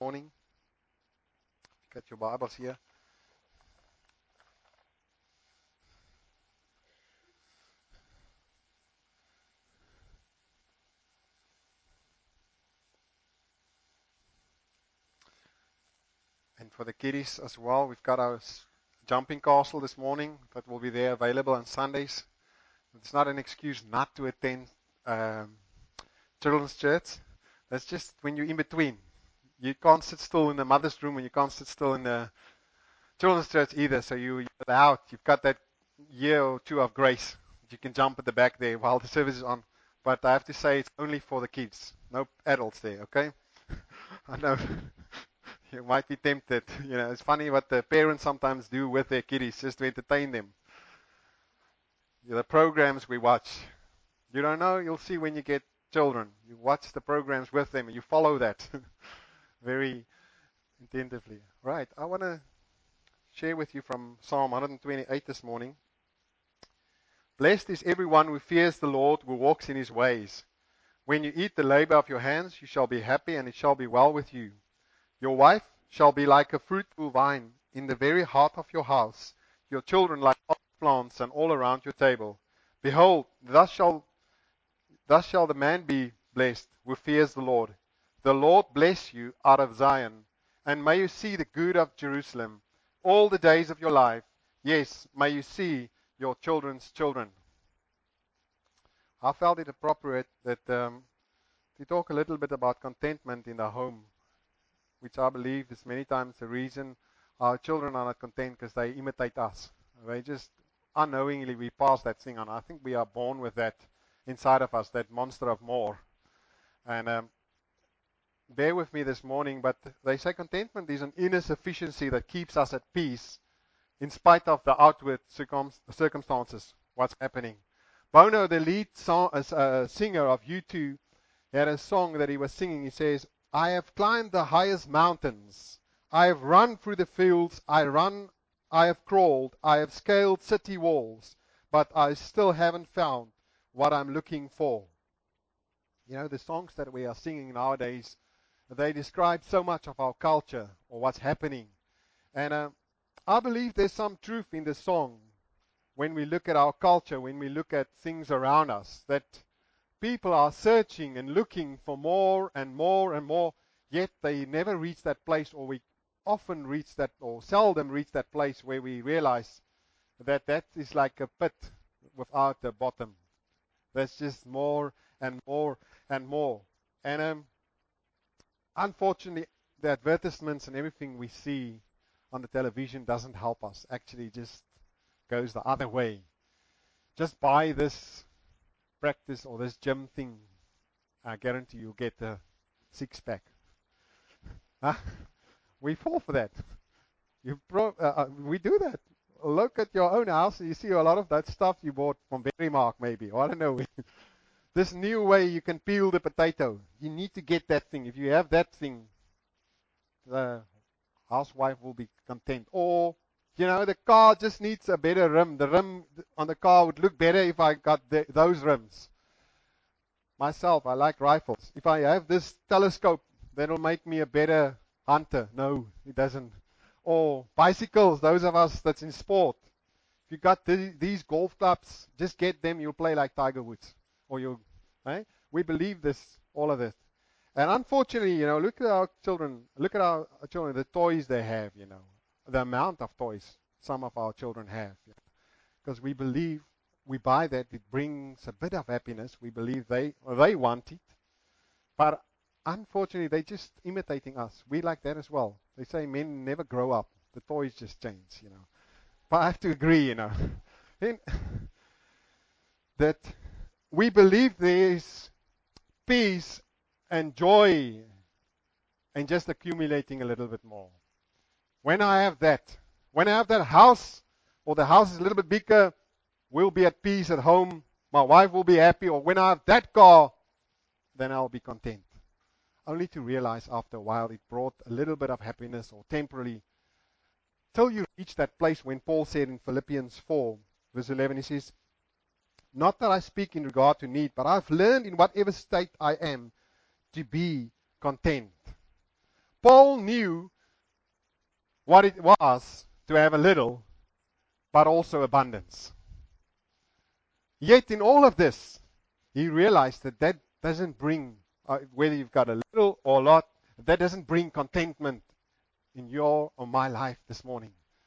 Morning. Got your Bibles here. And for the kiddies as well, we've got our jumping castle this morning that will be there available on Sundays. It's not an excuse not to attend um, children's church. That's just when you're in between. You can't sit still in the mother's room and you can't sit still in the children's church either. So you're out. You've got that year or two of grace. You can jump at the back there while the service is on. But I have to say it's only for the kids. No adults there, okay? I know you might be tempted. It's funny what the parents sometimes do with their kiddies just to entertain them. The programs we watch. You don't know, you'll see when you get children. You watch the programs with them and you follow that very attentively. Right, I want to share with you from Psalm 128 this morning. Blessed is everyone who fears the Lord, who walks in his ways. When you eat the labor of your hands, you shall be happy, and it shall be well with you. Your wife shall be like a fruitful vine in the very heart of your house, your children like olive plants and all around your table. Behold, thus shall the man be blessed who fears the Lord. The Lord bless you out of Zion, and may you see the good of Jerusalem all the days of your life. Yes, may you see your children's children. I felt it appropriate that to talk a little bit about contentment in the home, which I believe is many times the reason our children are not content because they imitate us. They just unknowingly we pass that thing on. I think we are born with that inside of us, that monster of more. And bear with me this morning, but they say contentment is an inner sufficiency that keeps us at peace in spite of the outward circumstances, what's happening. Bono, the lead singer of U2, had a song that he was singing. He says, I have climbed the highest mountains. I have run through the fields. I have crawled. I have scaled city walls. But I still haven't found what I'm looking for. The songs that we are singing nowadays, they describe so much of our culture or what's happening. And I believe there's some truth in the song when we look at our culture, when we look at things around us, that people are searching and looking for more and more and more, yet they never reach that place, or we often reach that, or seldom reach that place where we realize that that is like a pit without a bottom. There's just more and more and more. And unfortunately, the advertisements and everything we see on the television doesn't help us. Actually, just goes the other way. Just buy this practice or this gym thing. I guarantee you'll get a six-pack. Huh? We fall for that. We do that. Look at your own house and you see a lot of that stuff you bought from Berrymark maybe. Or I don't know. This new way you can peel the potato. You need to get that thing. If you have that thing, the housewife will be content. Or, the car just needs a better rim. The rim on the car would look better if I got those rims. Myself, I like rifles. If I have this telescope, that'll make me a better hunter. No, it doesn't. Or bicycles, those of us that's in sport. If you got these golf clubs, just get them, you'll play like Tiger Woods. Or we believe this, all of this. And unfortunately, look at our children, the toys they have, the amount of toys some of our children have. Because we believe, we buy that, it brings a bit of happiness. We believe they want it. But unfortunately, they're just imitating us. We like that as well. They say men never grow up. The toys just change, But I have to agree, Then, that we believe there is peace and joy and just accumulating a little bit more. When I have that house, or the house is a little bit bigger, we'll be at peace at home. My wife will be happy. Or when I have that car, then I'll be content. Only to realize after a while it brought a little bit of happiness, or temporarily, till you reach that place when Paul said in Philippians 4, verse 11, he says, not that I speak in regard to need, but I've learned in whatever state I am to be content. Paul knew what it was to have a little, but also abundance. Yet in all of this, he realized that that doesn't bring, whether you've got a little or a lot, that doesn't bring contentment in your or my life this morning.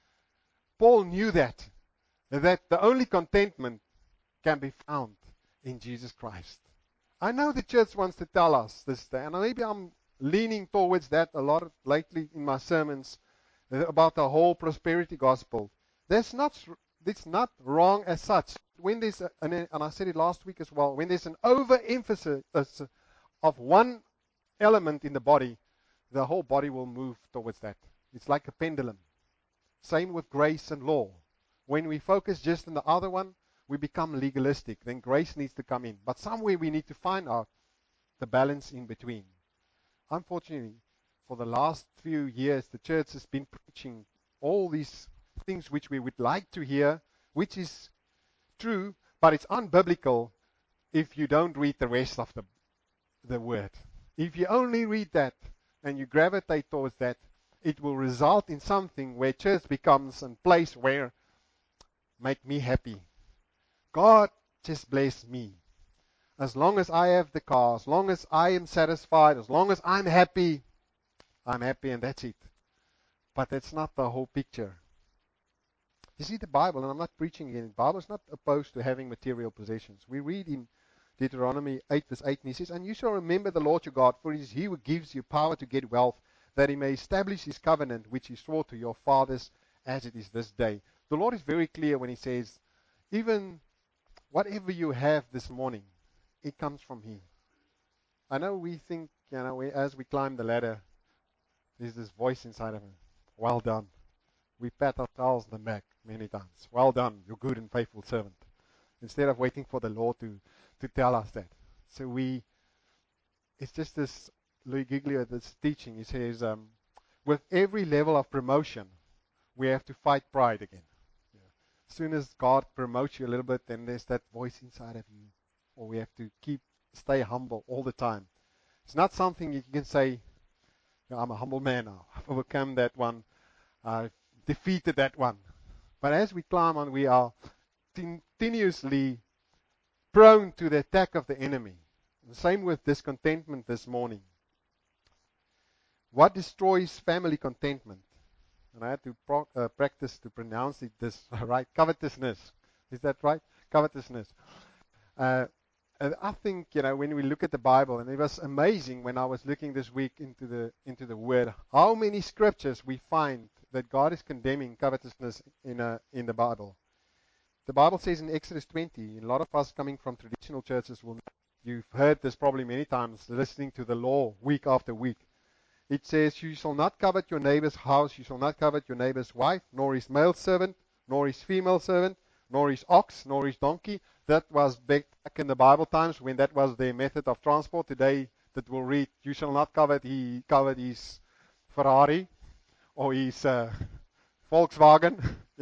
Paul knew that the only contentment can be found in Jesus Christ. I know the church wants to tell us this, and maybe I'm leaning towards that a lot lately in my sermons about the whole prosperity gospel. It's not wrong as such. When there's, and I said it last week as well, when there's an overemphasis of one element in the body, the whole body will move towards that. It's like a pendulum. Same with grace and law. When we focus just on the other one, we become legalistic. Then grace needs to come in. But somewhere we need to find out the balance in between. Unfortunately, for the last few years, the church has been preaching all these things which we would like to hear, which is true, but it's unbiblical if you don't read the rest of the word. If you only read that and you gravitate towards that, it will result in something where church becomes a place where make me happy. God just bless me. As long as I have the car, as long as I am satisfied, as long as I'm happy and that's it. But that's not the whole picture. You see, the Bible, and I'm not preaching again, the Bible is not opposed to having material possessions. We read in Deuteronomy 8 verse 8, and he says, "And you shall remember the Lord your God, for it is he who gives you power to get wealth, that he may establish his covenant, which he swore to your fathers, as it is this day." The Lord is very clear when he says, even whatever you have this morning, it comes from him. I know we think, as we climb the ladder, there's this voice inside of us. Well done. We pat ourselves on the back many times. Well done, you good and faithful servant. Instead of waiting for the Lord to tell us that. So it's just this, Louis Giglio, this teaching, he says, with every level of promotion, we have to fight pride again. As soon as God promotes you a little bit, then there's that voice inside of you. Or we have to stay humble all the time. It's not something you can say, I'm a humble man now. I've overcome that one. I've defeated that one. But as we climb on, we are continuously prone to the attack of the enemy. The same with discontentment this morning. What destroys family contentment? And I had to practice to pronounce this right. Covetousness. Is that right? Covetousness. And I think, when we look at the Bible, and it was amazing when I was looking this week into the Word, how many scriptures we find that God is condemning covetousness in the Bible. The Bible says in Exodus 20, a lot of us coming from traditional churches you've heard this probably many times, listening to the law week after week. It says, "You shall not covet your neighbor's house, you shall not covet your neighbor's wife, nor his male servant, nor his female servant, nor his ox, nor his donkey." That was back in the Bible times when that was their method of transport. Today, that will read, "You shall not covet his Ferrari or his Volkswagen."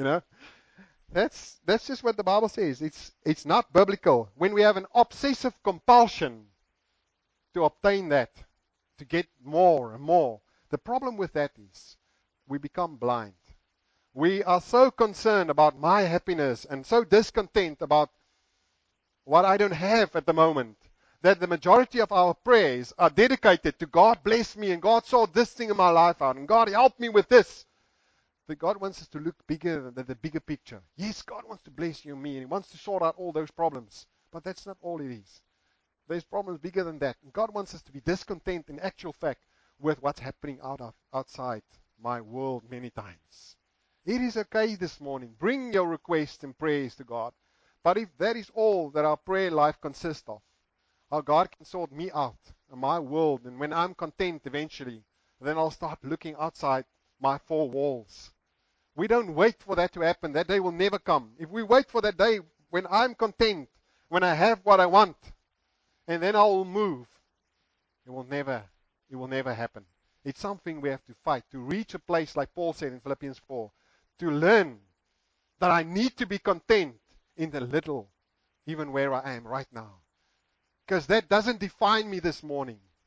That's just what the Bible says. It's not biblical. When we have an obsessive compulsion to obtain that, to get more and more, the problem with that is we become blind. We are so concerned about my happiness and so discontent about what I don't have at the moment, that the majority of our prayers are dedicated to God bless me and God sort this thing in my life out and God help me with this. But God wants us to look bigger than the bigger picture. Yes, God wants to bless you and me and He wants to sort out all those problems. But that's not all it is. There's problems bigger than that. And God wants us to be discontent in actual fact with what's happening outside my world many times. It is okay this morning. Bring your requests and prayers to God. But if that is all that our prayer life consists of, how God can sort me out in my world, and when I'm content eventually, then I'll start looking outside my four walls. We don't wait for that to happen. That day will never come. If we wait for that day when I'm content, when I have what I want, and then I will move, it will never happen. It's something we have to fight to reach a place like Paul said in Philippians 4, to learn that I need to be content in the little, even where I am right now. Because that doesn't define me this morning.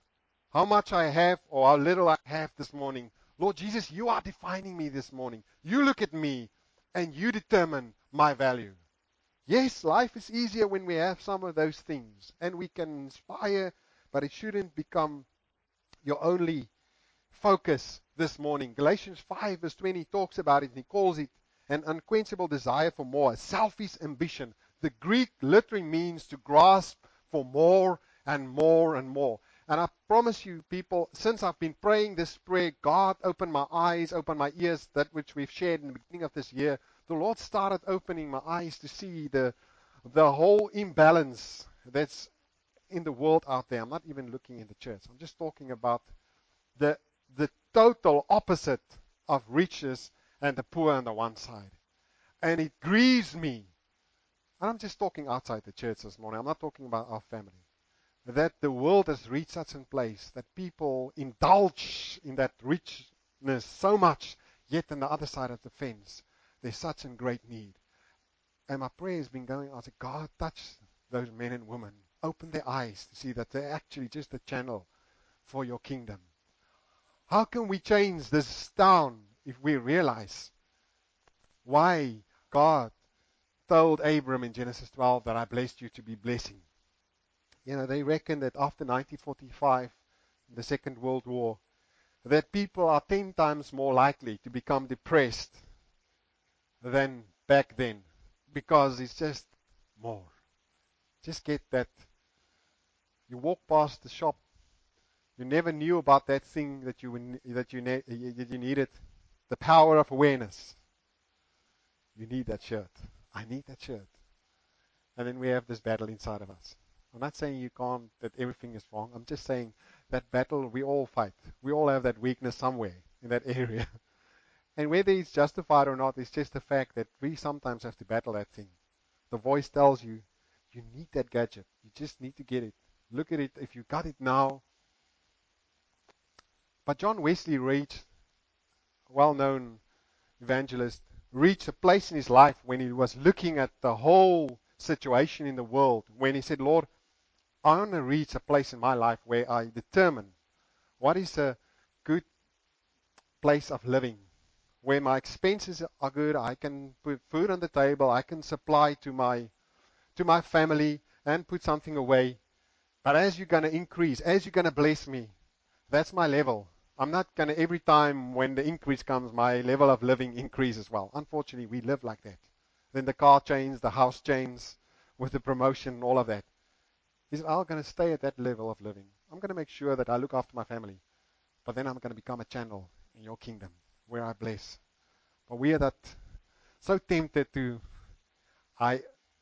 How much I have or how little I have this morning. Lord Jesus, you are defining me this morning. You look at me and you determine my value. Yes, life is easier when we have some of those things and we can inspire, but it shouldn't become your only focus this morning. Galatians 5 verse 20 talks about it. He calls it an unquenchable desire for more, a selfish ambition. The Greek literally means to grasp for more and more and more. And I promise you, people, since I've been praying this prayer, God opened my eyes, opened my ears, that which we've shared in the beginning of this year. The Lord started opening my eyes to see the whole imbalance that's in the world out there. I'm not even looking in the church. I'm just talking about the total opposite of riches and the poor on the one side. And it grieves me. And I'm just talking outside the church this morning. I'm not talking about our family. That the world has reached such a place that people indulge in that richness so much, yet on the other side of the fence, there's such a great need. And my prayer has been going on to God, touch those men and women. Open their eyes to see that they're actually just a channel for your kingdom. How can we change this town if we realize why God told Abram in Genesis 12 that I blessed you to be blessing? You know, they reckon that after 1945, the Second World War, that people are 10 times more likely to become depressed than back then, because it's just more. Just get that. You walk past the shop, you never knew about that thing that you needed. The power of awareness. You need that shirt. I need that shirt. And then we have this battle inside of us. I'm not saying you can't, that everything is wrong. I'm just saying that battle we all fight. We all have that weakness somewhere in that area. And whether it's justified or not, it's just the fact that we sometimes have to battle that thing. The voice tells you, you need that gadget. You just need to get it. Look at it. If you got it now. But John Wesley reached, well-known evangelist, reached a place in his life when he was looking at the whole situation in the world, when he said, Lord, I want to reach a place in my life where I determine what is a good place of living, where my expenses are good, I can put food on the table, I can supply to my family and put something away. But as you're going to increase, as you're going to bless me, that's my level. I'm not going to, every time when the increase comes, my level of living increases as well. Unfortunately, we live like that. Then the car changes, the house changes with the promotion, all of that. Is I'm going to stay at that level of living. I'm going to make sure that I look after my family. But then I'm going to become a channel in your kingdom where I bless. But we are that so tempted to, I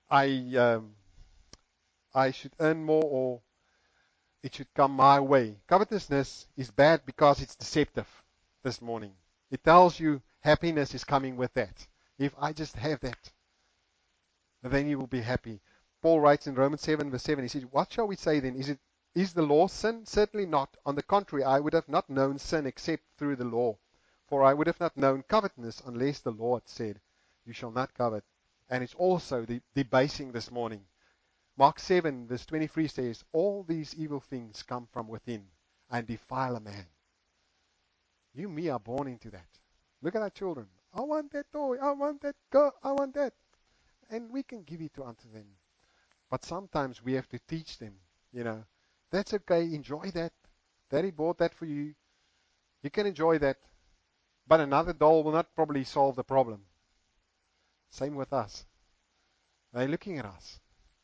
should earn more, or it should come my way. Covetousness is bad because it's deceptive this morning. It tells you happiness is coming with that. If I just have that, then you will be happy. Paul writes in Romans 7 verse 7, he says, what shall we say then? Is the law sin? Certainly not. On the contrary, I would have not known sin except through the law. For I would have not known covetousness unless the law had said, you shall not covet. And it's also the debasing this morning. Mark 7 verse 23 says, all these evil things come from within and defile a man. You and me are born into that. Look at our children. I want that toy. I want that girl. I want that. And we can give it unto them. But sometimes we have to teach them, that's okay. Enjoy that. Daddy bought that for you. You can enjoy that. But another doll will not probably solve the problem. Same with us. They're looking at us.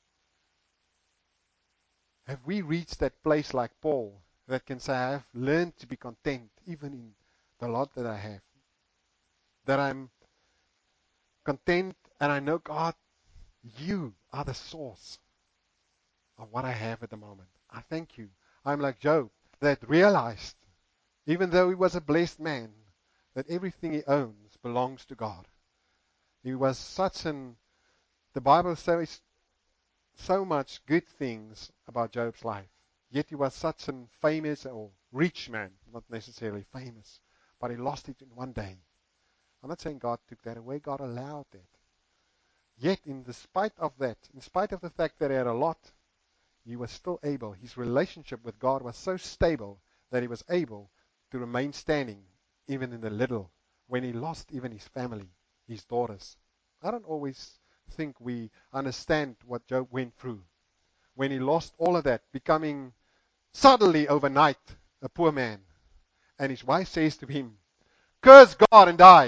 Have we reached that place like Paul that can say, I have learned to be content even in the lot that I have? That I'm content and I know, God, you are the source of what I have at the moment. I thank you. I'm like Job that realized, even though he was a blessed man, that everything he owns belongs to God. He was the Bible says so much good things about Job's life. Yet he was such a famous or rich man, not necessarily famous, but he lost it in one day. I'm not saying God took that away. God allowed that. Yet in spite of that, in spite of the fact that he had a lot, he was still able. His relationship with God was so stable that he was able to remain standing even in the little, when he lost even his family, his daughters. I don't always think we understand what Job went through. When he lost all of that, becoming suddenly overnight a poor man. And his wife says to him, curse God and die.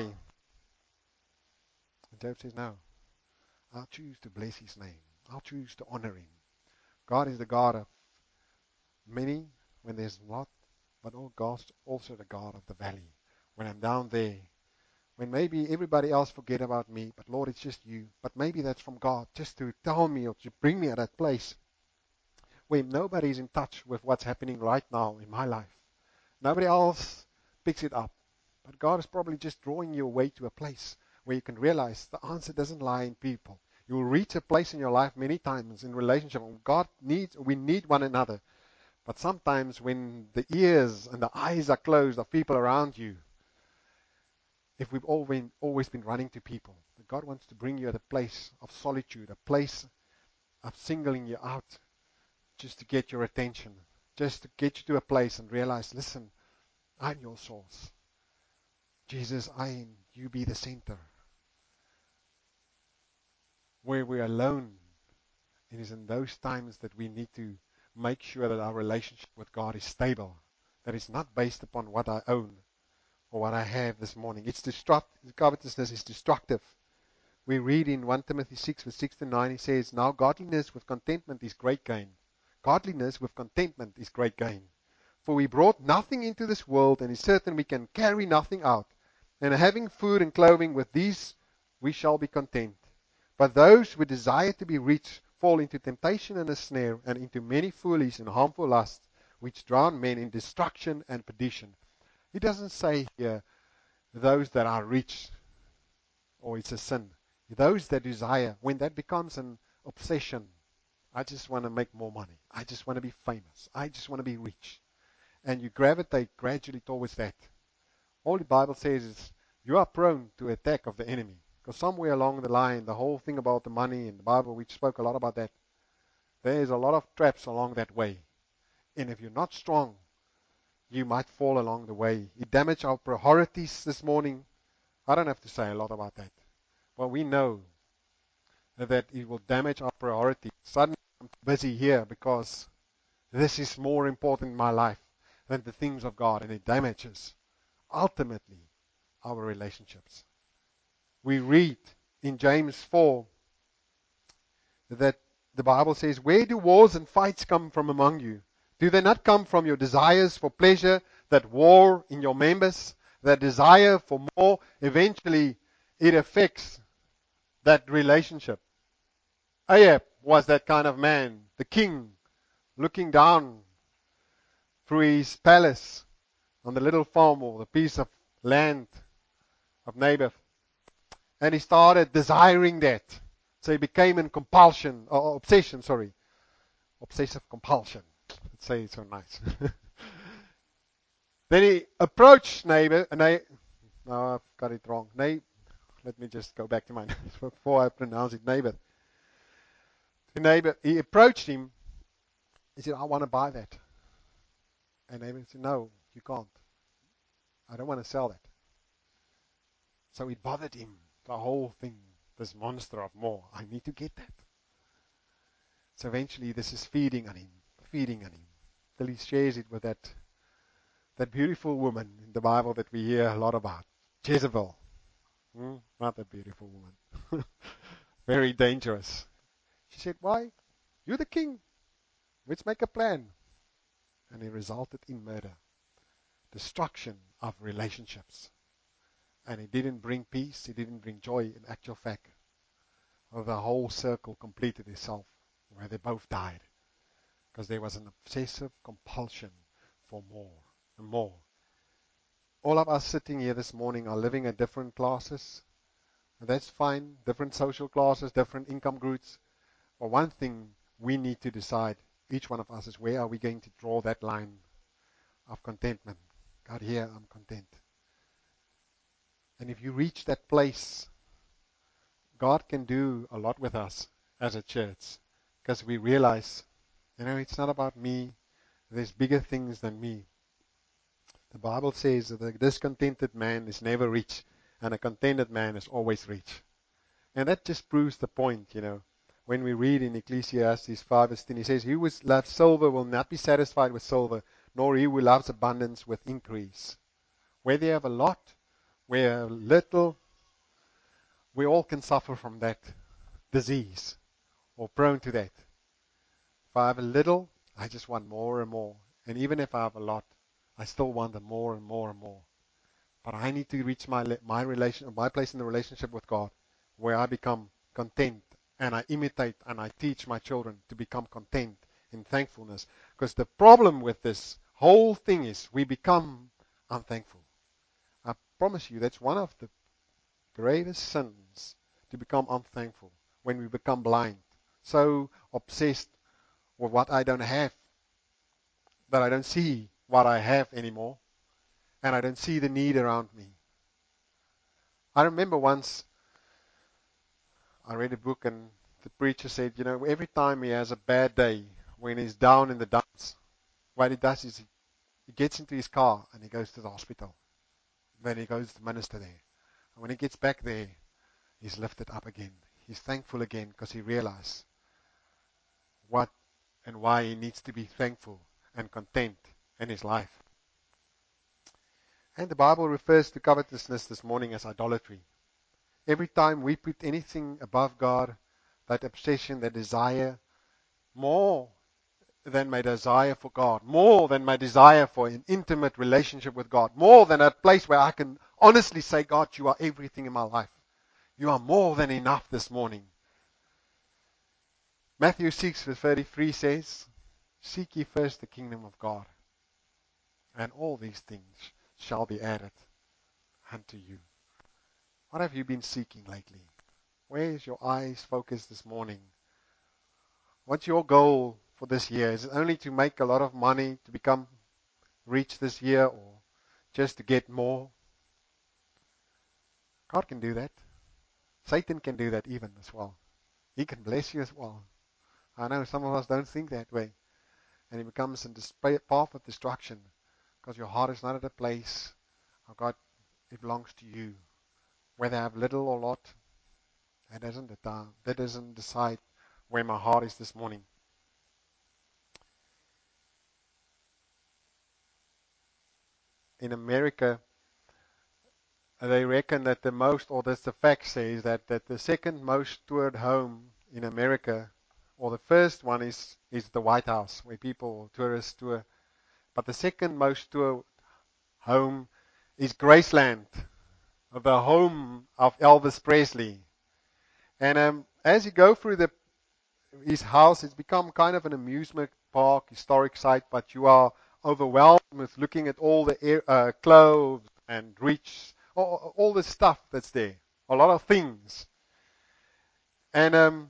And Job says, no, I'll choose to bless his name. I'll choose to honor him. God is the God of many when there's not, but God's also the God of the valley. When I'm down there, when maybe everybody else forget about me, but Lord, it's just you. But maybe that's from God, just to tell me or to bring me at that place where nobody's in touch with what's happening right now in my life. Nobody else picks it up. But God is probably just drawing you away to a place where you can realize the answer doesn't lie in people. You will reach a place in your life many times in relationship. We need one another. But sometimes when the ears and the eyes are closed of people around you, if we've always been running to people, God wants to bring you at a place of solitude, a place of singling you out just to get your attention, just to get you to a place and realize, listen, I'm your source. Jesus, you be the center. Where we're alone, it is in those times that we need to make sure that our relationship with God is stable, that it's not based upon what I own or what I have this morning. Covetousness is destructive. We read in 1 Timothy 6, verse 6 to 9, he says, now godliness with contentment is great gain. Godliness with contentment is great gain. For we brought nothing into this world, and it's certain we can carry nothing out. And having food and clothing, with these we shall be content. But those who desire to be rich fall into temptation and a snare, and into many foolish and harmful lusts, which drown men in destruction and perdition. He doesn't say here those that are rich, or it's a sin. Those that desire, when that becomes an obsession, I just want to make more money. I just want to be famous. I just want to be rich. And you gravitate gradually towards that. All the Bible says is you are prone to attack of the enemy. Because somewhere along the line, the whole thing about the money in the Bible, we spoke a lot about that. There is a lot of traps along that way. And if you're not strong, you might fall along the way. It damaged our priorities this morning. I don't have to say a lot about that. But we know that it will damage our priorities. Suddenly I'm busy here because this is more important in my life than the things of God. And it damages, ultimately, our relationships. We read in James 4 that the Bible says, where do wars and fights come from among you? Do they not come from your desires for pleasure that war in your members? That desire for more, eventually it affects that relationship. Ahab was that kind of man, the king, looking down through his palace on the little farm or the piece of land of Naboth. And he started desiring that. So he became in compulsion, or obsession, obsessive compulsion. Let's say it's so nice. Then he approached Naboth, no, I've got it wrong. Let me just go back to mine before I pronounce it. Naboth. He approached him. He said, I want to buy that. And Naboth said, no, you can't. I don't want to sell that. So it bothered him, the whole thing, this monster of more. I need to get that. So eventually this is feeding on him, till he shares it with that beautiful woman in the Bible that we hear a lot about, Jezebel. Not a beautiful woman. Very dangerous. She said, why? You're the king. Let's make a plan. And it resulted in murder, destruction of relationships. And it didn't bring peace, it didn't bring joy. In actual fact, the whole circle completed itself, where they both died. Because there was an obsessive compulsion for more and more. All of us sitting here this morning are living at different classes. And that's fine. Different social classes, different income groups. But one thing we need to decide, each one of us, is where are we going to draw that line of contentment. God, here I'm content. And if you reach that place, God can do a lot with us as a church. Because we realize, it's not about me. There's bigger things than me. The Bible says that a discontented man is never rich, and a contented man is always rich. And that just proves the point, When we read in Ecclesiastes 5:10, he says, "He who loves silver will not be satisfied with silver, nor he who loves abundance with increase." Whether you have a lot, whether you have little, we all can suffer from that disease or prone to that. If I have a little, I just want more and more. And even if I have a lot, I still want more and more and more. But I need to reach my place in the relationship with God, where I become content, and I imitate and I teach my children to become content in thankfulness. Because the problem with this whole thing is we become unthankful. I promise you, that's one of the gravest sins, to become unthankful, when we become blind, so obsessed with what I don't have, that I don't see what I have anymore, and I don't see the need around me. I remember once I read a book and the preacher said, every time he has a bad day, when he's down in the dumps, what he does is he gets into his car and he goes to the hospital. Then he goes to minister there. And when he gets back there, he's lifted up again. He's thankful again because he realized what and why he needs to be thankful and content in his life. And the Bible refers to covetousness this morning as idolatry. Every time we put anything above God, that obsession, that desire, more than my desire for God, more than my desire for an intimate relationship with God, more than a place where I can honestly say, God, you are everything in my life. You are more than enough this morning. Matthew 6:33 says, "Seek ye first the kingdom of God, and all these things shall be added unto you." What have you been seeking lately? Where is your eyes focused this morning? What's your goal for this year? Is it only to make a lot of money, to become rich this year, or just to get more? God can do that. Satan can do that even as well. He can bless you as well. I know some of us don't think that way. And it becomes a path of destruction because your heart is not at a place of God. It belongs to you. Whether I have little or lot, that doesn't decide where my heart is this morning. In America, they reckon that the fact says that the second most toured home in America, or the first one is the White House, where tourists tour. But the second most toured home is Graceland, the home of Elvis Presley. And as you go through his house, it's become kind of an amusement park, historic site, but you are overwhelmed with looking at all the clothes and all the stuff that's there, a lot of things. And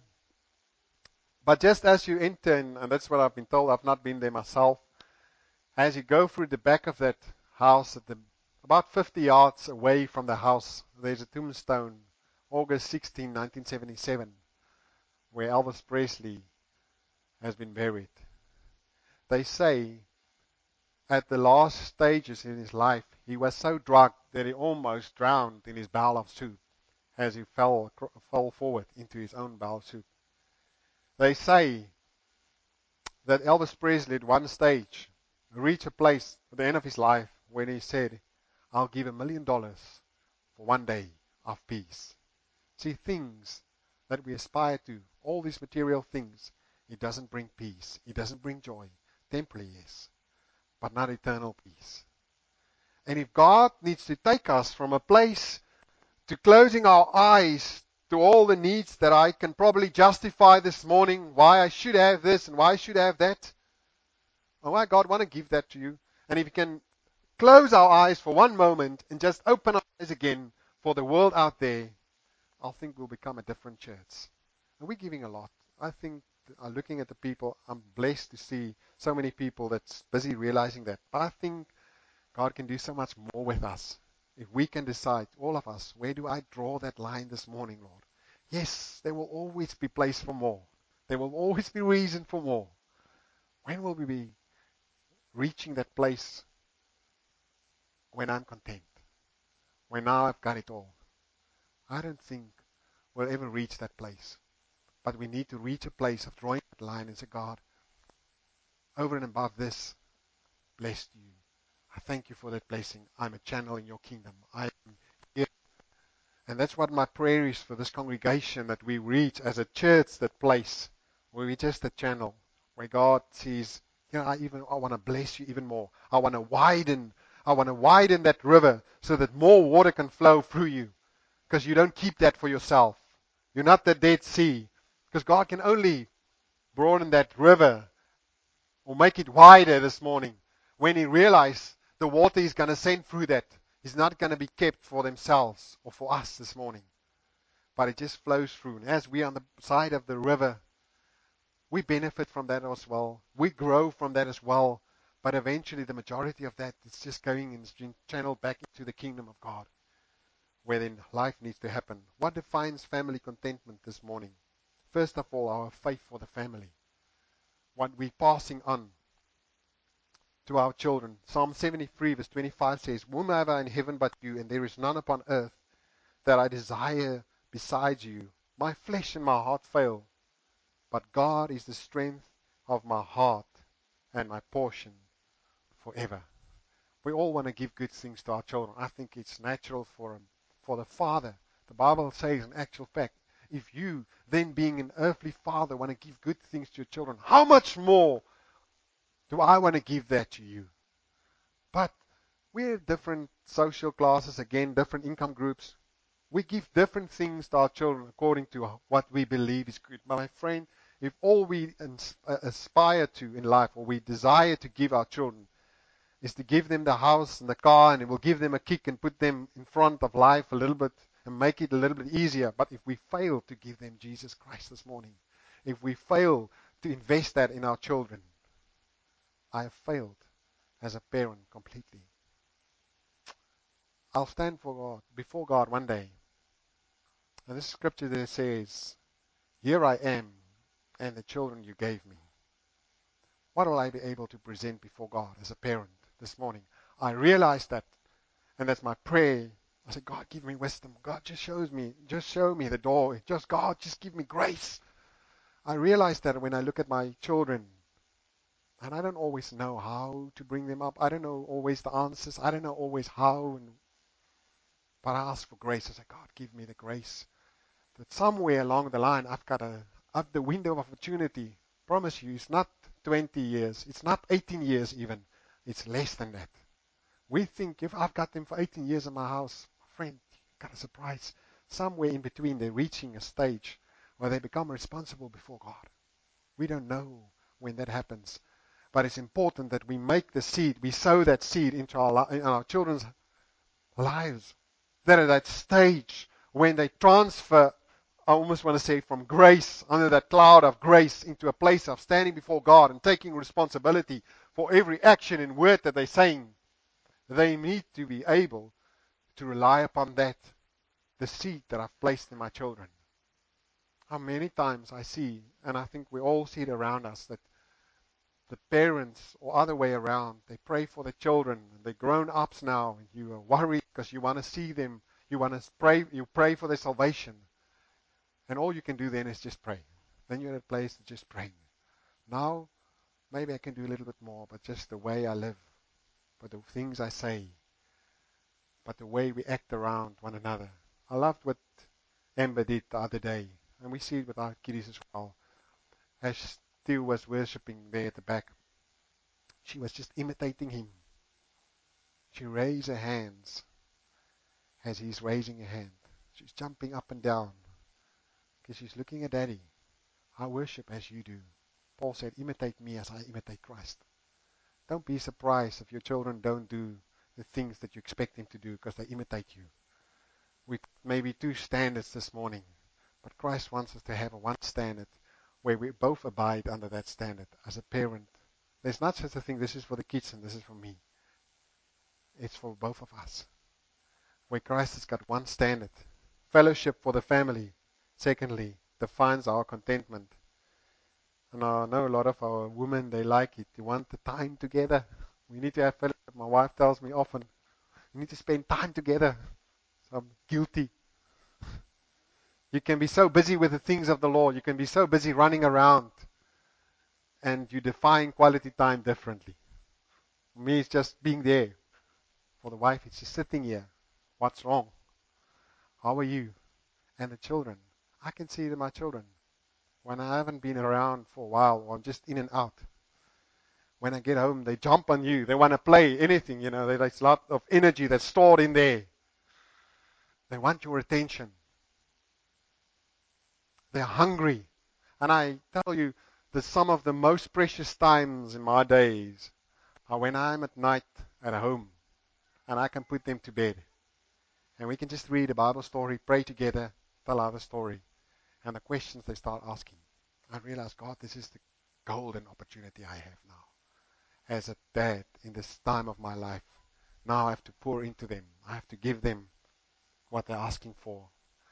but just as you enter, and that's what I've been told, I've not been there myself, as you go through the back of that house, about 50 yards away from the house, there's a tombstone, August 16, 1977, where Elvis Presley has been buried. They say at the last stages in his life, he was so drugged that he almost drowned in his bowl of soup as he fell forward into his own bowl of soup. They say that Elvis Presley at one stage reached a place at the end of his life when he said, "I'll give $1 million for one day of peace." See, things that we aspire to, all these material things, it doesn't bring peace. It doesn't bring joy. Temporary, yes, but not eternal peace. And if God needs to take us from a place to closing our eyes to all the needs that I can probably justify this morning, why I should have this and why I should have that, and why God want to give that to you, and if you can close our eyes for one moment and just open our eyes again for the world out there, I think we'll become a different church. And we're giving a lot. I think, looking at the people, I'm blessed to see so many people that's busy realizing that. But I think God can do so much more with us. If we can decide, all of us, where do I draw that line this morning, Lord? Yes, there will always be place for more. There will always be reason for more. When will we be reaching that place when I'm content, when now I've got it all. I don't think we'll ever reach that place. But we need to reach a place of drawing that line and say, God, over and above this, blessed you. I thank you for that blessing. I'm a channel in your kingdom. I am here. And that's what my prayer is for this congregation, that we reach as a church that place where we're just a channel, where God sees, I want to bless you even more. I want to widen that river so that more water can flow through you, because you don't keep that for yourself. You're not the Dead Sea, because God can only broaden that river or make it wider this morning when He realizes the water He's going to send through that is not going to be kept for themselves or for us this morning, but it just flows through. And as we're on the side of the river, we benefit from that as well. We grow from that as well. But eventually the majority of that is just going and being channeled back into the kingdom of God, where then life needs to happen. What defines family contentment this morning? First of all, our faith for the family. What we're passing on to our children. Psalm 73 verse 25 says, Whom have I in heaven but you, and there is none upon earth that I desire besides you. My flesh and my heart fail, but God is the strength of my heart and my portion forever. We all want to give good things to our children. I think it's natural for the father. The Bible says, in actual fact, if you, then being an earthly father, want to give good things to your children, how much more do I want to give that to you? But we're different social classes, again, different income groups. We give different things to our children according to what we believe is good. But my friend, if all we aspire to in life, or we desire to give our children, is to give them the house and the car, and it will give them a kick and put them in front of life a little bit and make it a little bit easier. But if we fail to give them Jesus Christ this morning, if we fail to invest that in our children, I have failed as a parent completely. I'll stand before God one day. And this scripture there says, Here I am and the children you gave me. What will I be able to present before God as a parent this morning? I realize that, and that's my prayer. I say, God, give me wisdom. God, just show me the door. God, just give me grace. I realize that when I look at my children, and I don't always know how to bring them up. I don't know always the answers. I don't know always how. But I ask for grace. I say, God, give me the grace that somewhere along the line I've got the window of opportunity. Promise you, it's not 20 years. It's not 18 years even. It's less than that. We think if I've got them for 18 years in my house, friend, you've got a surprise. Somewhere in between, they're reaching a stage where they become responsible before God. We don't know when that happens. But it's important that we make the seed, we sow that seed into our children's lives. That at that stage, when they transfer, I almost want to say, from grace, under that cloud of grace, into a place of standing before God and taking responsibility for every action and word that they're saying, they need to be able to rely upon that, the seed that I've placed in my children. How many times I see, and I think we all see it around us, that the parents, or other way around, they pray for the children. They're grown ups now, and you are worried because you want to see them. You want to pray. You pray for their salvation, and all you can do then is just pray. Then you're at a place of just praying. Now, maybe I can do a little bit more, but just the way I live, but the things I say, but the way we act around one another. I loved what Amber did the other day, and we see it with our kiddies as well. As Stu was worshiping there at the back, she was just imitating him. She raised her hands as he's raising her hand. She's jumping up and down because she's looking at Daddy. I worship as you do. Paul said, imitate me as I imitate Christ. Don't be surprised if your children don't do the things that you expect them to do because they imitate you. We maybe two standards this morning, but Christ wants us to have a one standard where we both abide under that standard as a parent. There's not such a thing, this is for the kids and this is for me. It's for both of us. Where Christ has got one standard. Fellowship for the family, secondly, defines our contentment. And I know a lot of our women, they like it. They want the time together. We need to have fellowship. My wife tells me often, We need to spend time together. So I'm guilty. You can be so busy with the things of the Lord. You can be so busy running around, and you define quality time differently. For me, it's just being there. For the wife, it's just sitting here. What's wrong? How are you? And the children. I can see it in my children. When I haven't been around for a while, or I'm just in and out. When I get home, they jump on you. They want to play anything, There's a lot of energy that's stored in there. They want your attention. They're hungry. And I tell you that some of the most precious times in my days are when I'm at night at home and I can put them to bed. And we can just read a Bible story, pray together, tell our story. And the questions they start asking. I realize, God, this is the golden opportunity I have now. As a dad in this time of my life, now I have to pour into them. I have to give them what they're asking for.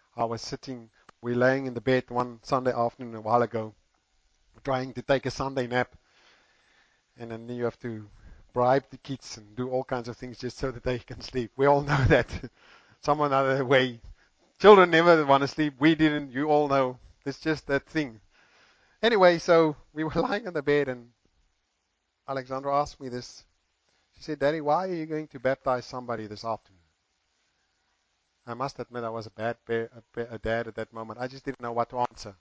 We're laying in the bed one Sunday afternoon a while ago, trying to take a Sunday nap. And then you have to bribe the kids and do all kinds of things just so that they can sleep. We all know that. Some other way. Children never want to sleep. We didn't. You all know. It's just that thing. Anyway, so we were lying on the bed and Alexandra asked me this. She said, Daddy, why are you going to baptize somebody this afternoon? I must admit I was a bad dad at that moment. I just didn't know what to answer.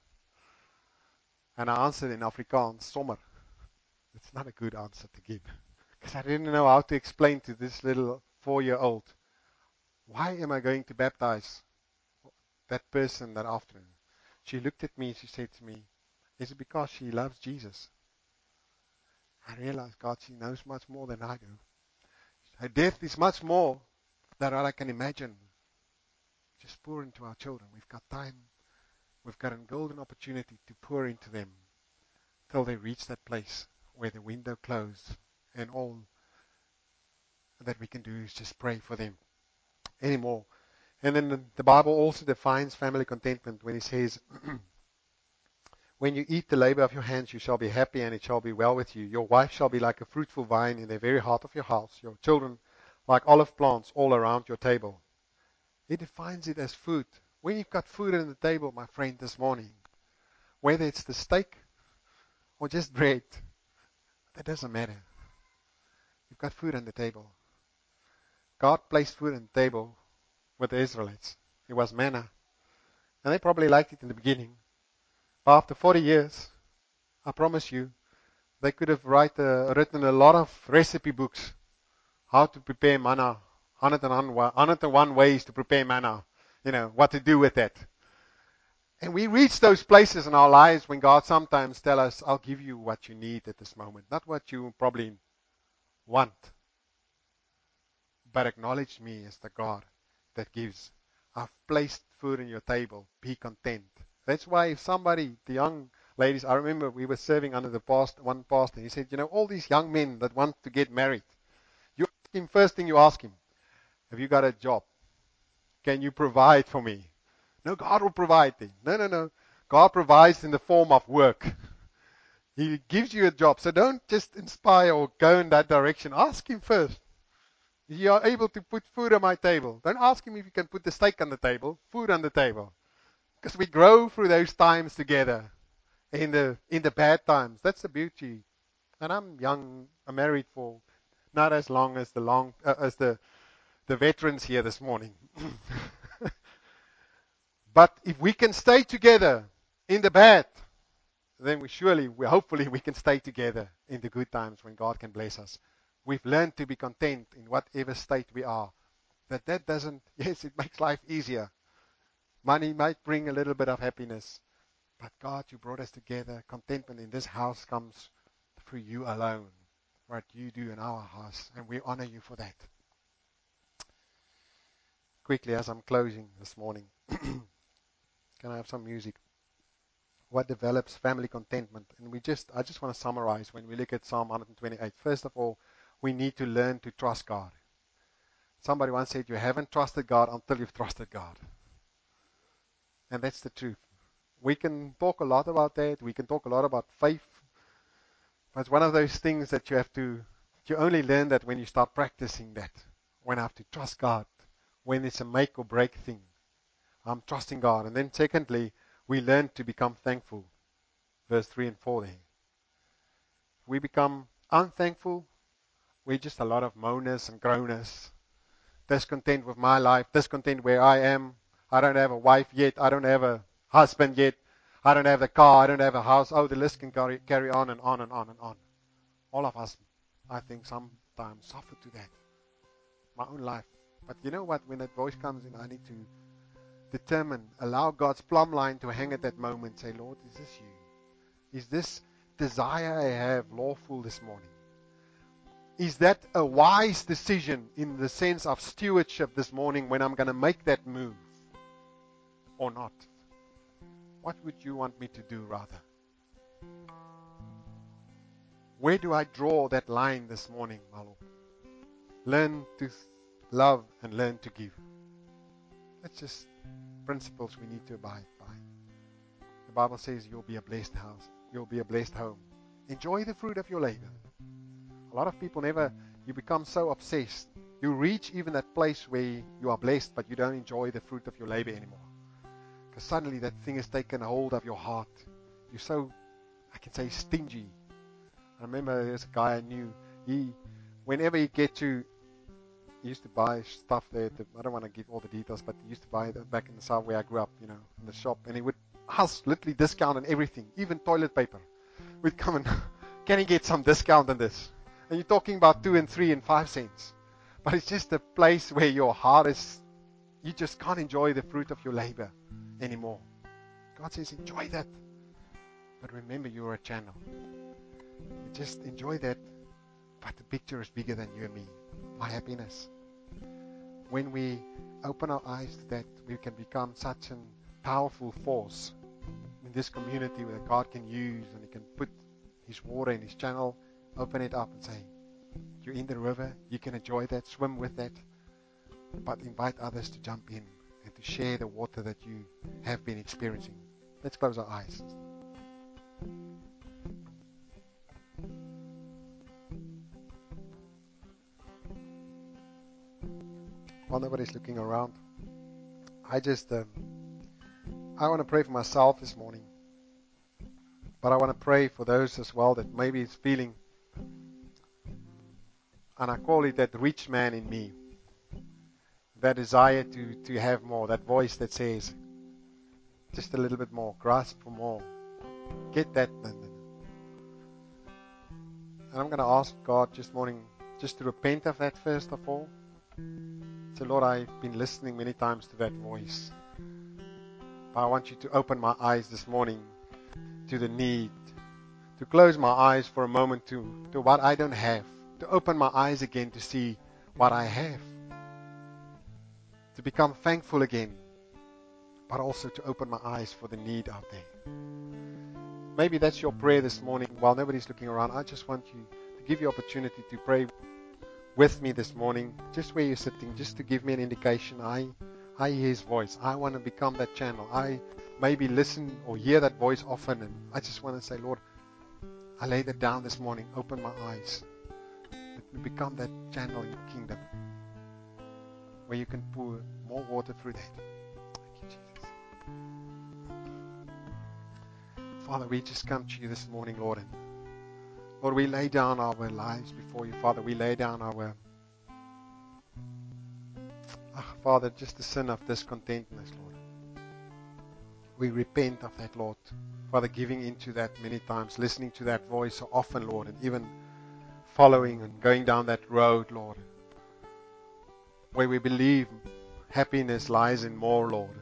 And I answered in Afrikaans, sommer. It's not a good answer to give. Because I didn't know how to explain to this little 4-year-old, why am I going to baptize that person that afternoon? She looked at me, she said to me, is it because she loves Jesus? I realized, God, she knows much more than I do. Her depth is much more than what I can imagine. Just pour into our children. We've got time. We've got a golden opportunity to pour into them till they reach that place where the window closed and all that we can do is just pray for them anymore. And then the Bible also defines family contentment when it says, when you eat the labor of your hands, you shall be happy and it shall be well with you. Your wife shall be like a fruitful vine in the very heart of your house. Your children like olive plants all around your table. It defines it as food. When you've got food on the table, my friend, this morning, whether it's the steak or just bread, that doesn't matter. You've got food on the table. God placed food on the table with the Israelites. It was manna. And they probably liked it in the beginning. But after 40 years, I promise you, they could have written a lot of recipe books how to prepare manna, 101 ways to prepare manna, what to do with that. And we reach those places in our lives when God sometimes tells us, I'll give you what you need at this moment. Not what you probably want, but acknowledge me as the God that gives. I've placed food on your table. Be content. That's why if somebody, the young ladies, I remember we were serving under one pastor. He said, all these young men that want to get married, you ask him, first thing you ask him, have you got a job? Can you provide for me? No, God will provide then. No. God provides in the form of work. He gives you a job. So don't just inspire or go in that direction. Ask him first. You are able to put food on my table. Don't ask him if you can put the steak on the table, food on the table. Because we grow through those times together. In the bad times. That's the beauty. And I'm young. I'm married for not as long as the veterans here this morning. But if we can stay together in the bad, then hopefully we can stay together in the good times when God can bless us. We've learned to be content in whatever state we are. That doesn't, yes, it makes life easier. Money might bring a little bit of happiness. But God, you brought us together. Contentment in this house comes through you alone. What you do in our house. And we honor you for that. Quickly, as I'm closing this morning, can I have some music? What develops family contentment? And I just want to summarize when we look at Psalm 128. First of all, we need to learn to trust God. Somebody once said, you haven't trusted God until you've trusted God. And that's the truth. We can talk a lot about that. We can talk a lot about faith. But it's one of those things that you only learn that when you start practicing that. when I have to trust God, when it's a make or break thing. I'm trusting God. And then secondly, we learn to become thankful. Verse 3 and 4 there. We become unthankful. We're just a lot of moaners and groaners. Discontent with my life, discontent where I am. I don't have a wife yet. I don't have a husband yet. I don't have a car. I don't have a house. Oh, the list can carry on and on and on and on. All of us, I think, sometimes suffer to that. My own life. But you know what? When that voice comes in, I need to determine, allow God's plumb line to hang at that moment. Say, Lord, is this you? Is this desire I have lawful this morning? Is that a wise decision in the sense of stewardship this morning when I'm going to make that move or not? What would you want me to do rather? Where do I draw that line this morning, my Lord? Learn to love and learn to give. That's just principles we need to abide by. The Bible says you'll be a blessed house. You'll be a blessed home. Enjoy the fruit of your labor. A lot of people you become so obsessed. You reach even that place where you are blessed, but you don't enjoy the fruit of your labor anymore. Because suddenly that thing has taken a hold of your heart. You're so, I can say, stingy. I remember there's a guy I knew. Whenever he used to buy stuff there. I don't want to give all the details, but he used to buy back in the south where I grew up, in the shop. And he would ask literally discount on everything, even toilet paper. We'd come and, can he get some discount on this? And you're talking about 2 and 3 and 5 cents. But it's just a place where your heart is, you just can't enjoy the fruit of your labor anymore. God says, enjoy that. But remember, you're a channel. You just enjoy that. But the picture is bigger than you and me. My happiness. When we open our eyes to that, we can become such a powerful force in this community where God can use, and He can put His water in His channel, open it up and say, you're in the river, you can enjoy that, swim with that, but invite others to jump in and to share the water that you have been experiencing. Let's close our eyes. While nobody's looking around, I want to pray for myself this morning. But I want to pray for those as well that maybe is feeling, and I call it that rich man in me. That desire to have more. That voice that says, just a little bit more. Grasp for more. Get that. And I'm going to ask God this morning just to repent of that first of all. So Lord, I've been listening many times to that voice. But I want you to open my eyes this morning to the need, to close my eyes for a moment to what I don't have, to open my eyes again to see what I have, to become thankful again, but also to open my eyes for the need out there. Maybe that's your prayer this morning. While nobody's looking around, I just want you to give you opportunity to pray with me this morning, just where you're sitting, just to give me an indication. I hear His voice. I want to become that channel. I maybe listen or hear that voice often, and I just want to say, Lord, I lay that down this morning. Open my eyes. Let me become that channel in your kingdom where you can pour more water through that. Thank you, Jesus. Father, we just come to you this morning, Lord, and Lord, we lay down our lives before you, Father. We lay down our, Father, just the sin of discontentness, Lord. We repent of that, Lord. Father, giving into that many times, listening to that voice so often, Lord, and even following and going down that road, Lord, where we believe happiness lies in more, Lord.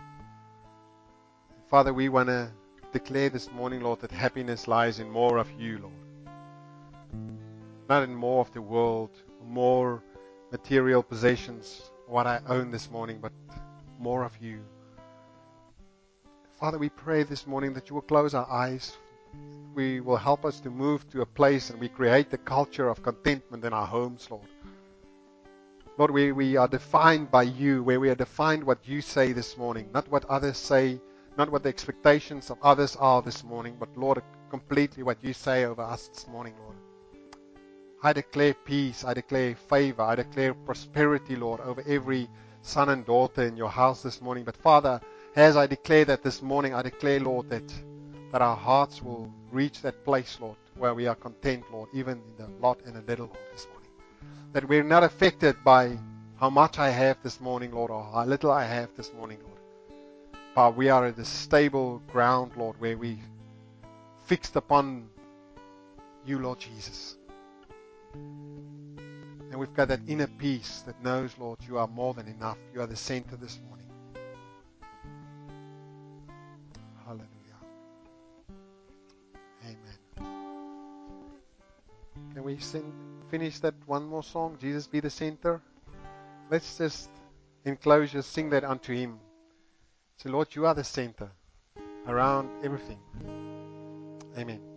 Father, we want to declare this morning, Lord, that happiness lies in more of you, Lord. Not in more of the world, more material possessions, what I own this morning, but more of you. Father, we pray this morning that you will close our eyes. We will help us to move to a place and we create the culture of contentment in our homes, Lord. Lord, we are defined by you, where we are defined what you say this morning, not what others say, not what the expectations of others are this morning, but Lord, completely what you say over us this morning, Lord. I declare peace, I declare favor, I declare prosperity, Lord, over every son and daughter in your house this morning. But Father, as I declare that this morning, I declare, Lord, that our hearts will reach that place, Lord, where we are content, Lord, even in the lot and the little, Lord, this morning. That we're not affected by how much I have this morning, Lord, or how little I have this morning, Lord. But we are at the stable ground, Lord, where we fixed upon you, Lord Jesus. And we've got that inner peace that knows, Lord, you are more than enough. You are the center this morning. Hallelujah. Amen. Can we finish that one more song, Jesus Be the Center? Let's just, in closure, sing that unto Him. Say, Lord, you are the center around everything. Amen.